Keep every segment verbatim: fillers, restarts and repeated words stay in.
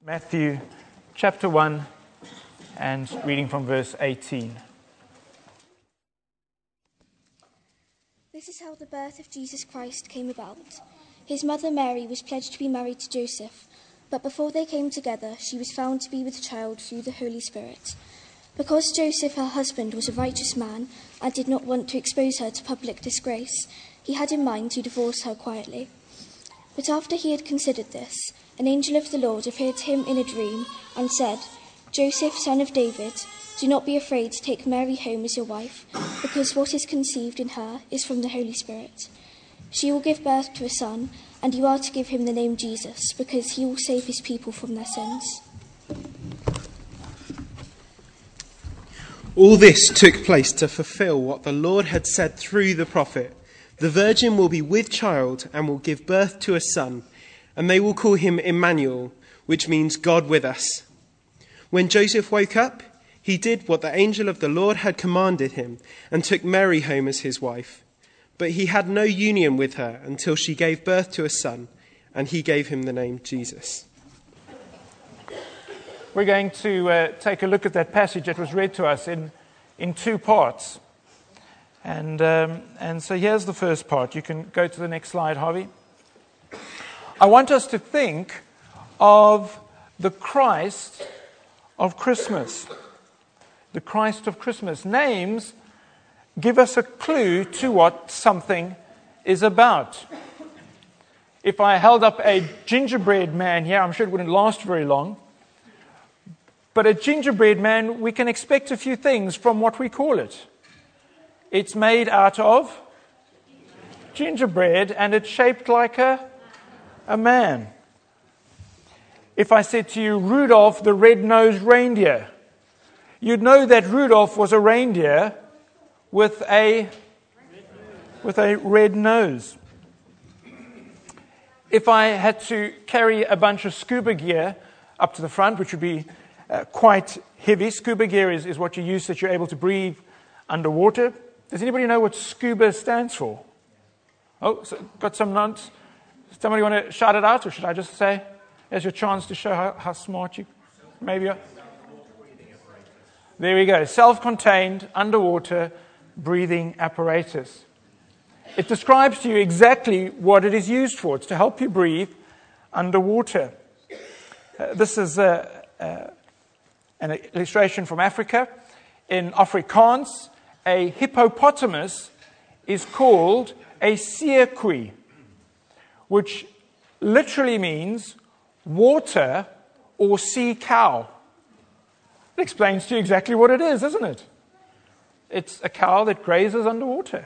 Matthew chapter one and reading from verse eighteen. This is how the birth of Jesus Christ came about. His mother Mary was pledged to be married to Joseph, but before they came together, she was found to be with child through the Holy Spirit. Because Joseph, her husband, was a righteous man and did not want to expose her to public disgrace, he had in mind to divorce her quietly. But after he had considered this, an angel of the Lord appeared to him in a dream and said, "Joseph, son of David, do not be afraid to take Mary home as your wife, because what is conceived in her is from the Holy Spirit. She will give birth to a son, and you are to give him the name Jesus, because he will save his people from their sins." All this took place to fulfill what the Lord had said through the prophet. The virgin will be with child and will give birth to a son, and they will call him Emmanuel, which means God with us. When Joseph woke up, he did what the angel of the Lord had commanded him and took Mary home as his wife. But he had no union with her until she gave birth to a son, and he gave him the name Jesus. We're going to uh, take a look at that passage that was read to us in, in two parts. And, um, and so here's the first part. You can go to the next slide, Harvey. I want us to think of the Christ of Christmas. The Christ of Christmas. Names give us a clue to what something is about. If I held up a gingerbread man here, I'm sure it wouldn't last very long. But a gingerbread man, we can expect a few things from what we call it. It's made out of gingerbread and it's shaped like a, a man. If I said to you, Rudolph the red-nosed reindeer, you'd know that Rudolph was a reindeer with a, with a red nose. If I had to carry a bunch of scuba gear up to the front, which would be uh, quite heavy, scuba gear is, is what you use so that you're able to breathe underwater. Does anybody know what SCUBA stands for? Oh, so got some nods? Somebody want to shout it out, or should I just say, there's your chance to show how, how smart you maybe are? There we go. Self-contained underwater breathing apparatus. It describes to you exactly what it is used for. It's to help you breathe underwater. Uh, this is a, uh, an illustration from Africa. In Afrikaans, a hippopotamus is called a seerkoe, which literally means water or sea cow. It explains to you exactly what it is, isn't it? It's a cow that grazes underwater.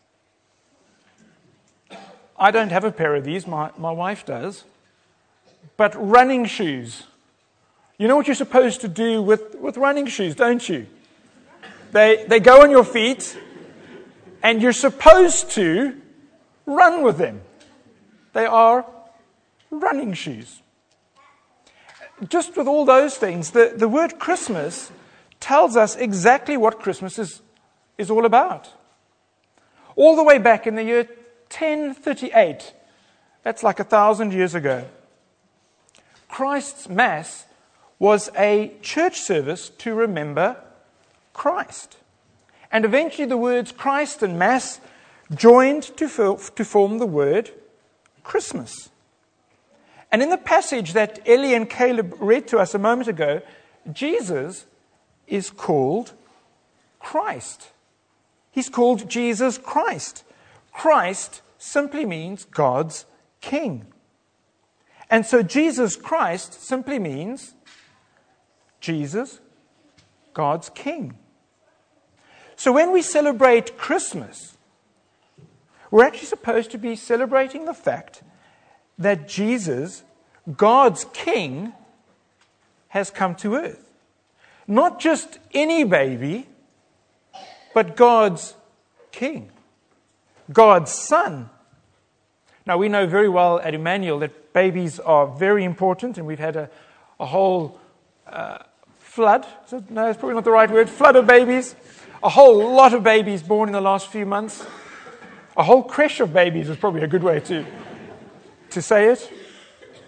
I don't have a pair of these, my, my wife does. But running shoes. You know what you're supposed to do with, with running shoes, don't you? They they go on your feet, and you're supposed to run with them. They are running shoes. Just with all those things, the, the word Christmas tells us exactly what Christmas is, is all about. All the way back in the year ten thirty-eight, that's like a thousand years ago, Christ's Mass was a church service to remember Christ. And eventually the words Christ and Mass joined to, f- to form the word Christmas. And in the passage that Ellie and Caleb read to us a moment ago, Jesus is called Christ. He's called Jesus Christ. Christ simply means God's King. And so Jesus Christ simply means Jesus, God's King. So when we celebrate Christmas, we're actually supposed to be celebrating the fact that Jesus, God's King, has come to earth. Not just any baby, but God's King, God's Son. Now, we know very well at Emmanuel that babies are very important, and we've had a, a whole uh, flood. So, no, it's probably not the right word. Flood of babies. A whole lot of babies born in the last few months. A whole creche of babies is probably a good way to, to say it.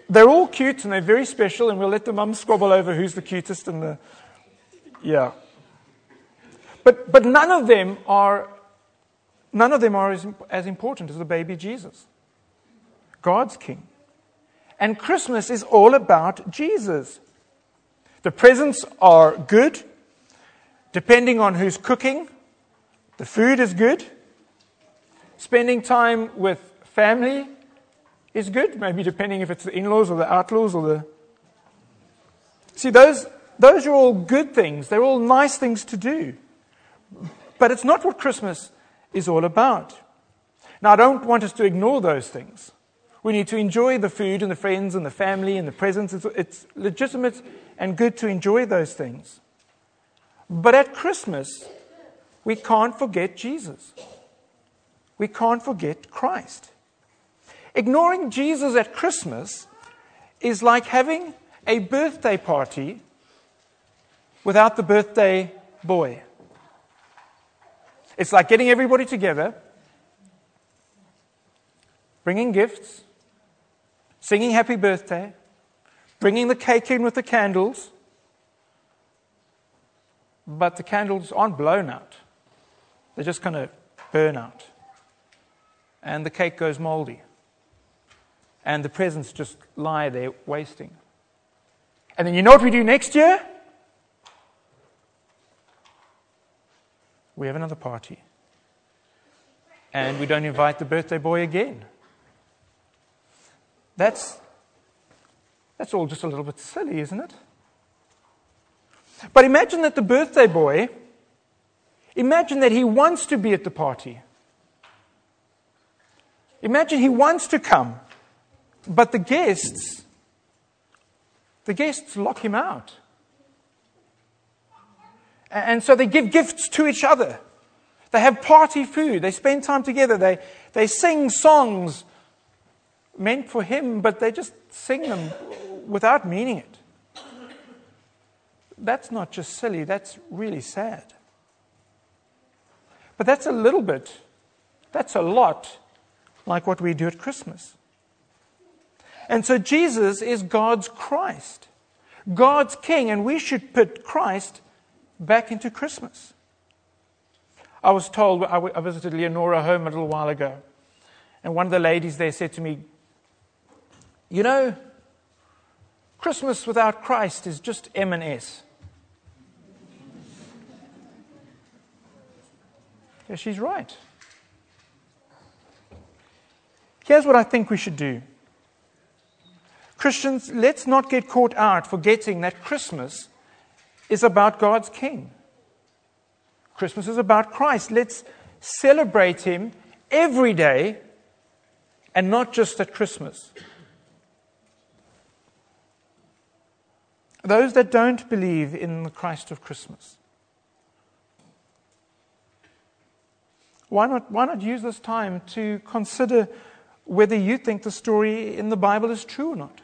they're all cute and they're very special, and we'll let the mums squabble over who's the cutest and the, yeah. But but none of them are, none of them are as, as important as the baby Jesus, God's King. And Christmas is all about Jesus. The presents are good, depending on who's cooking. The food is good. Spending time with family is good, maybe depending if it's the in-laws or the outlaws or the... See, those, those are all good things. They're all nice things to do. But it's not what Christmas is all about. Now, I don't want us to ignore those things. We need to enjoy the food and the friends and the family and the presents. It's, it's legitimate and good to enjoy those things. But at Christmas, we can't forget Jesus. We can't forget Christ. Ignoring Jesus at Christmas is like having a birthday party without the birthday boy. It's like getting everybody together, bringing gifts, singing happy birthday, bringing the cake in with the candles, but the candles aren't blown out. They just kind of burn out. And the cake goes moldy. And the presents just lie there wasting. And then you know what we do next year? We have another party. And we don't invite the birthday boy again. That's, that's all just a little bit silly, isn't it? But imagine that the birthday boy, imagine that he wants to be at the party. Imagine he wants to come, but the guests, the guests lock him out. And so they give gifts to each other. They have party food. They spend time together. They, they sing songs meant for him, but they just sing them without meaning it. That's not just silly, that's really sad. But that's a little bit, that's a lot like what we do at Christmas. And so Jesus is God's Christ, God's King, and we should put Christ back into Christmas. I was told, I visited Leonora home a little while ago, and one of the ladies there said to me, you know, Christmas without Christ is just M and S. Yeah, she's right. Here's what I think we should do. Christians, let's not get caught out forgetting that Christmas is about God's King. Christmas is about Christ. Let's celebrate Him every day and not just at Christmas. Those that don't believe in the Christ of Christmas, why not, why not use this time to consider whether you think the story in the Bible is true or not?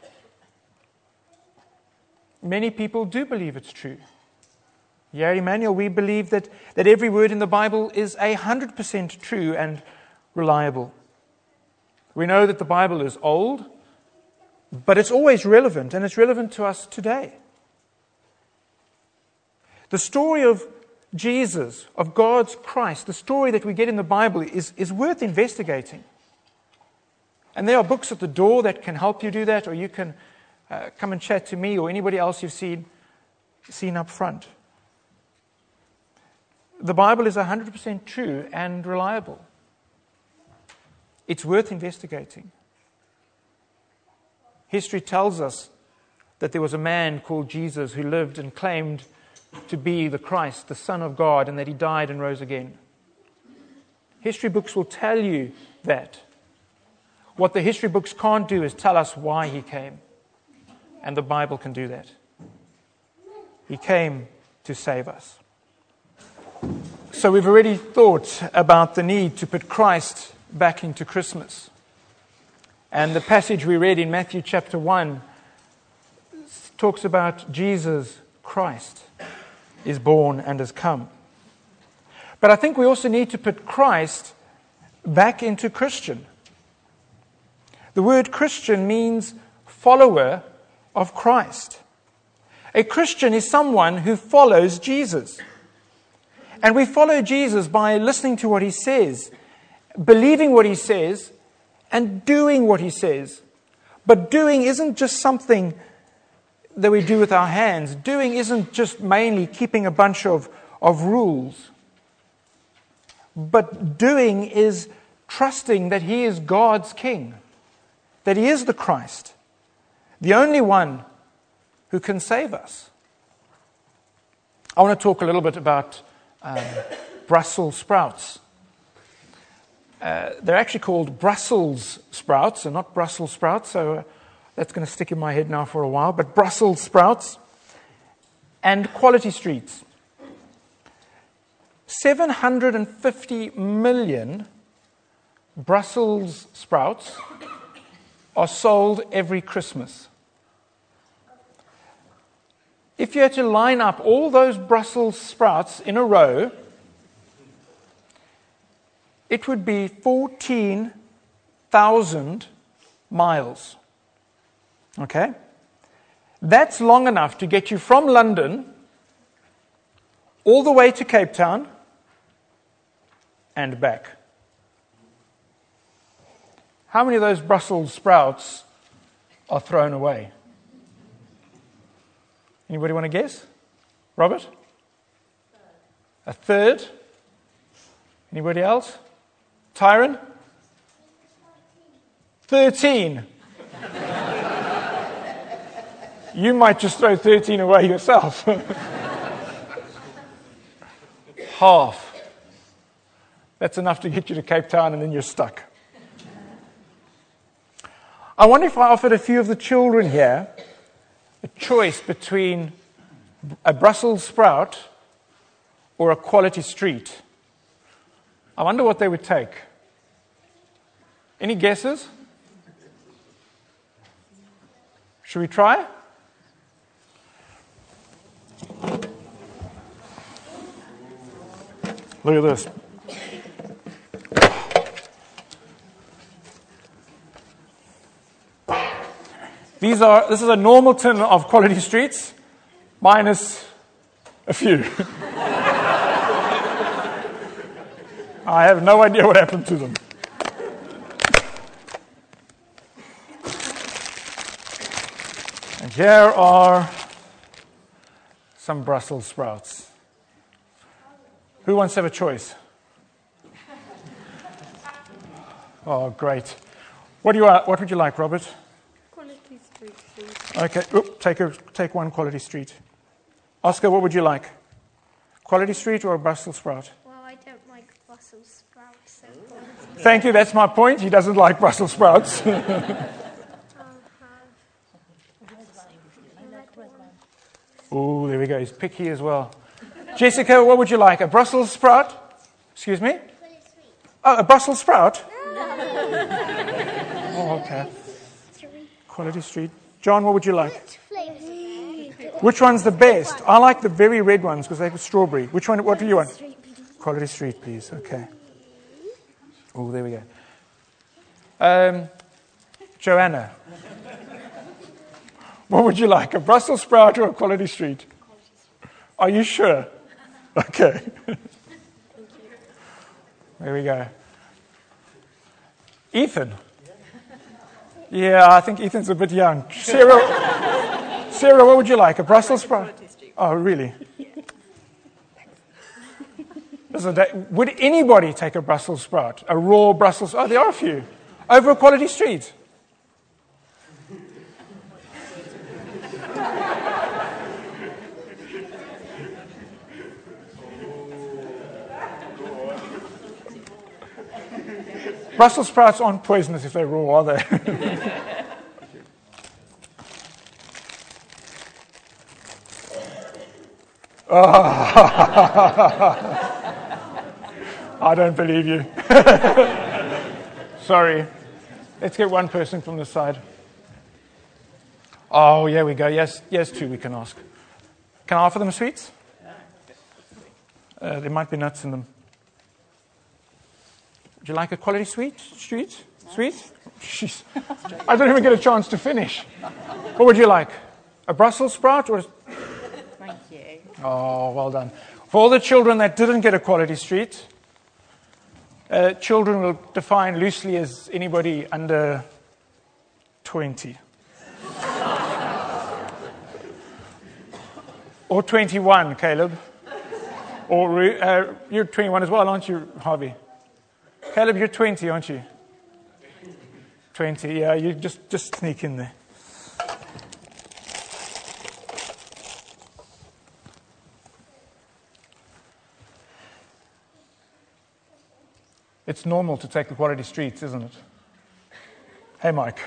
Many people do believe it's true. Yeah, Emmanuel, we believe that, that every word in the Bible is one hundred percent true and reliable. We know that the Bible is old, but it's always relevant, and it's relevant to us today. The story of Jesus, of God's Christ, the story that we get in the Bible is, is worth investigating. And there are books at the door that can help you do that, or you can uh, come and chat to me or anybody else you've seen, seen up front. The Bible is one hundred percent true and reliable. It's worth investigating. History tells us that there was a man called Jesus who lived and claimed to be the Christ, the Son of God, and that He died and rose again. History books will tell you that. What the history books can't do is tell us why He came. And the Bible can do that. He came to save us. So we've already thought about the need to put Christ back into Christmas. And the passage we read in Matthew chapter one talks about Jesus Christ is born and has come. But I think we also need to put Christ back into Christian. The word Christian means follower of Christ. A Christian is someone who follows Jesus. And we follow Jesus by listening to what he says, believing what he says, and doing what he says. But doing isn't just something that we do with our hands. Doing isn't just mainly keeping a bunch of, of rules. But doing is trusting that he is God's king, that he is the Christ, the only one who can save us. I want to talk a little bit about um, Brussels sprouts. Uh, they're actually called Brussels sprouts and not Brussels sprouts, so uh, that's going to stick in my head now for a while. But Brussels sprouts and quality streets. seven hundred fifty million Brussels sprouts are sold every Christmas. If you had to line up all those Brussels sprouts in a row, it would be fourteen thousand miles. Okay? That's long enough to get you from London all the way to Cape Town and back. How many of those Brussels sprouts are thrown away? Anybody want to guess? Robert? A third? Anybody else? Tyron? Thirteen. You might just throw thirteen away yourself. Half. That's enough to get you to Cape Town and then you're stuck. I wonder if I offered a few of the children here a choice between a Brussels sprout or a quality street. I wonder what they would take. Any guesses? Should we try? Look at this. These are, this is a normal tin of quality streets, minus a few. I have no idea what happened to them. And here are some Brussels sprouts. Who wants to have a choice? Oh, great. What do you? What would you like, Robert? Quality street, please. Okay, Oop, take a, take one quality street. Oscar, what would you like? Quality street or a Brussels sprout? Well, I don't like Brussels sprouts. So Thank you, that's my point. He doesn't like Brussels sprouts. I'll have. Oh, there we go. He's picky as well. Jessica, what would you like? A Brussels sprout? Excuse me? Oh, a Brussels sprout? Oh, okay. Quality street. John, what would you like? Which one's the best? I like the very red ones because they're strawberry. Which one? What do you want? Quality street, please. Okay. Oh, there we go. Um, Joanna, what would you like? A Brussels sprout or a quality street? Are you sure? Okay. There we go. Ethan. Yeah, I think Ethan's a bit young. Sarah, Sarah, what would you like? A Brussels sprout? Oh, really? Would anybody take a Brussels sprout? A raw Brussels? Oh, there are a few. Over a quality street. Brussels sprouts aren't poisonous if they're raw, are they? Oh. I don't believe you. Sorry. Let's get one person from the side. Oh, yeah, we go. Yes, yes, two we can ask. Can I offer them sweets? Uh, there might be nuts in them. Would you like a quality sweet street? Sweet? Jeez. I don't even get a chance to finish. What would you like? A Brussels sprout? Or... Thank you. Oh, well done. For all the children that didn't get a quality street, uh, children will define loosely as anybody under twenty. Or twenty-one, Caleb. Or uh, you're twenty-one as well, aren't you, Harvey? Caleb, you're twenty, aren't you? twenty, yeah, you just, just sneak in there. It's normal to take the quality streets, isn't it? Hey, Mike.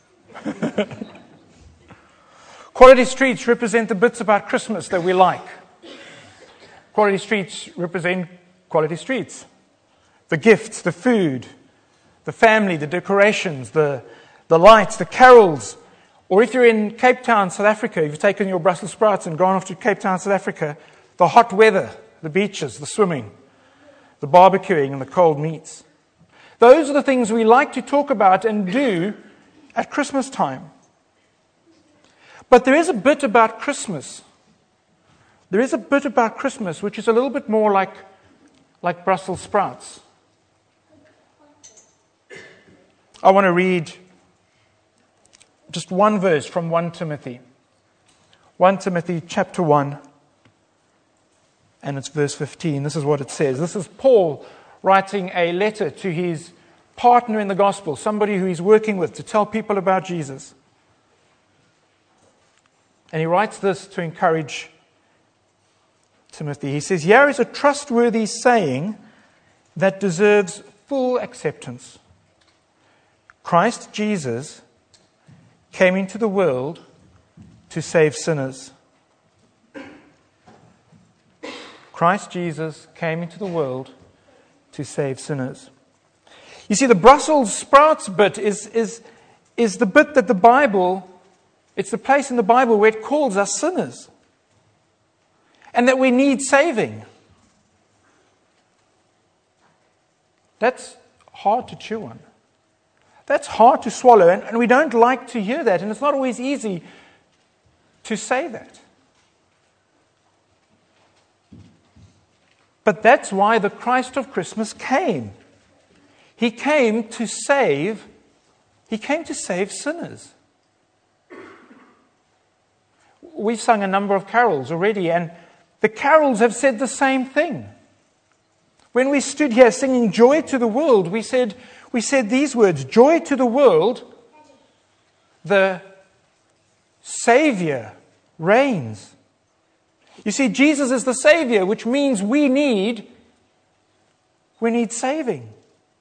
Quality streets represent the bits about Christmas that we like. Quality streets represent quality streets. The gifts, the food, the family, the decorations, the, the lights, the carols. Or if you're in Cape Town, South Africa, you've taken your Brussels sprouts and gone off to Cape Town, South Africa, the hot weather, the beaches, the swimming, the barbecuing and the cold meats. Those are the things we like to talk about and do at Christmas time. But there is a bit about Christmas. There is a bit about Christmas which is a little bit more like, like Brussels sprouts. I want to read just one verse from First Timothy. First Timothy chapter one. And it's verse fifteen. This is what it says. This is Paul writing a letter to his partner in the gospel, somebody who he's working with to tell people about Jesus. And he writes this to encourage Timothy. He says, "Here is a trustworthy saying that deserves full acceptance. Christ Jesus came into the world to save sinners." Christ Jesus came into the world to save sinners. You see, the Brussels sprouts bit is, is, is the bit that the Bible, it's the place in the Bible where it calls us sinners. And that we need saving. That's hard to chew on. That's hard to swallow. And, and we don't like to hear that. And it's not always easy to say that. But that's why the Christ of Christmas came. He came to save, He came to save sinners. We've sung a number of carols already, and the carols have said the same thing. When we stood here singing Joy to the World, we said, we said these words, Joy to the world, the Savior reigns. You see, Jesus is the Savior, which means we need, we need saving.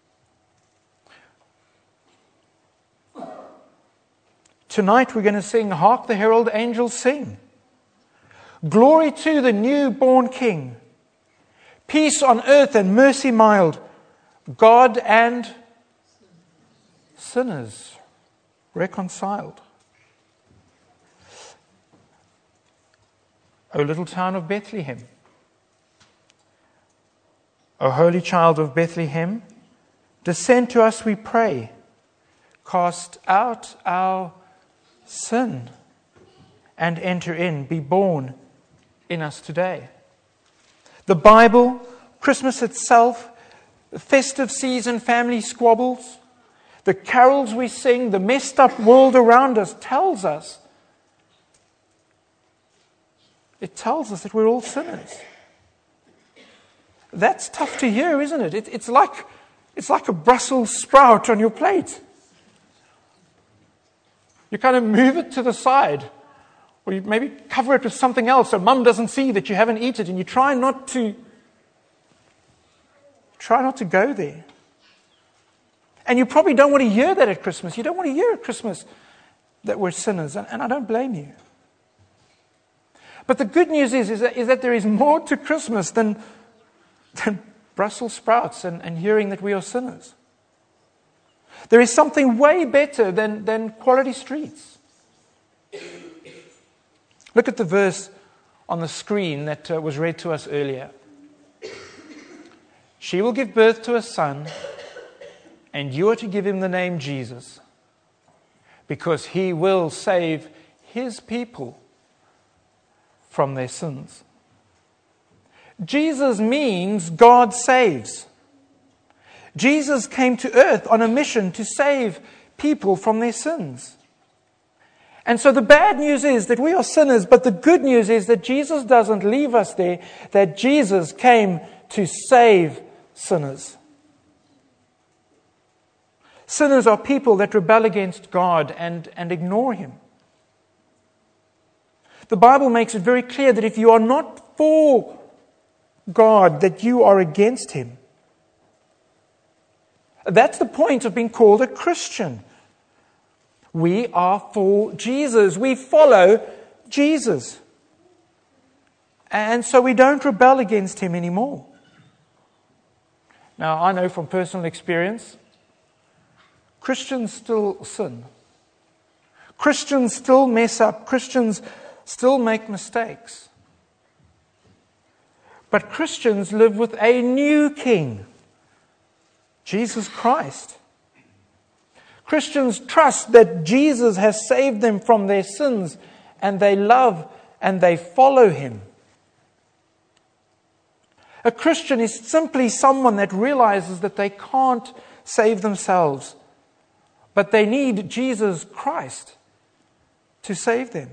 Tonight we're going to sing, Hark the Herald Angels Sing. Glory to the newborn King. Peace on earth and mercy mild. God and sinners reconciled. O little town of Bethlehem, O holy child of Bethlehem, descend to us, we pray. Cast out our sin and enter in. Be born in us today. The Bible, Christmas itself, the festive season, family squabbles, the carols we sing, the messed up world around us tells us It tells us that we're all sinners. That's tough to hear, isn't it? it it's, like, it's like a Brussels sprout on your plate. You kind of move it to the side, or you maybe cover it with something else so Mum doesn't see that you haven't eaten it, and you try not to try not to go there. And you probably don't want to hear that at Christmas. You don't want to hear at Christmas that we're sinners, and, and I don't blame you. But the good news is, is, that, is that there is more to Christmas than, than Brussels sprouts and, and hearing that we are sinners. There is something way better than, than quality streets. Look at the verse on the screen that uh, was read to us earlier. She will give birth to a son, And you are to give him the name Jesus, because he will save his people from their sins. Jesus means God saves. Jesus came to earth on a mission to save people from their sins. And so the bad news is that we are sinners, but the good news is that Jesus doesn't leave us there, that Jesus came to save sinners. Sinners are people that rebel against God and, and ignore him. The Bible makes it very clear that if you are not for God, that you are against him. That's the point of being called a Christian. We are for Jesus. We follow Jesus. And so we don't rebel against him anymore. Now, I know from personal experience, Christians still sin. Christians still mess up. Christians still make mistakes. But Christians live with a new King, Jesus Christ. Christians trust that Jesus has saved them from their sins, and they love and they follow him. A Christian is simply someone that realizes that they can't save themselves, but they need Jesus Christ to save them.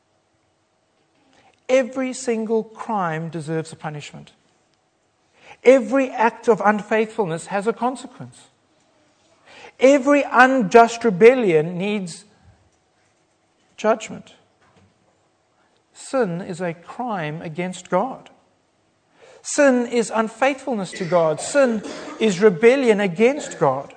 Every single crime deserves a punishment. Every act of unfaithfulness has a consequence. Every unjust rebellion needs judgment. Sin is a crime against God. Sin is unfaithfulness to God. Sin is rebellion against God.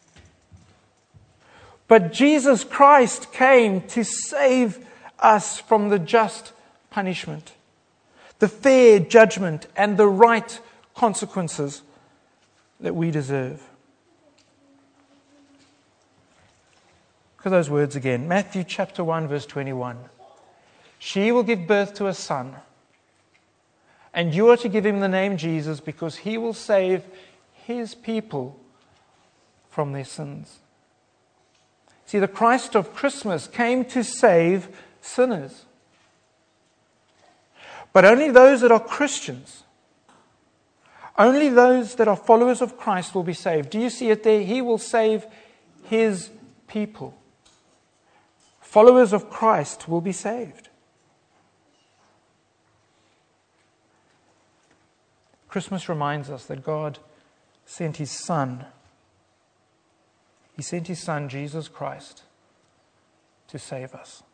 But Jesus Christ came to save us from the just punishment, the fair judgment, and the right consequences that we deserve. Look at those words again. Matthew chapter one, verse twenty-one. She will give birth to a son, and you are to give him the name Jesus, because he will save his people from their sins. See, the Christ of Christmas came to save sinners. But only those that are Christians, only those that are followers of Christ will be saved. Do you see it there? He will save his people. Followers of Christ will be saved. Christmas reminds us that God sent his Son. He sent his Son, Jesus Christ, to save us.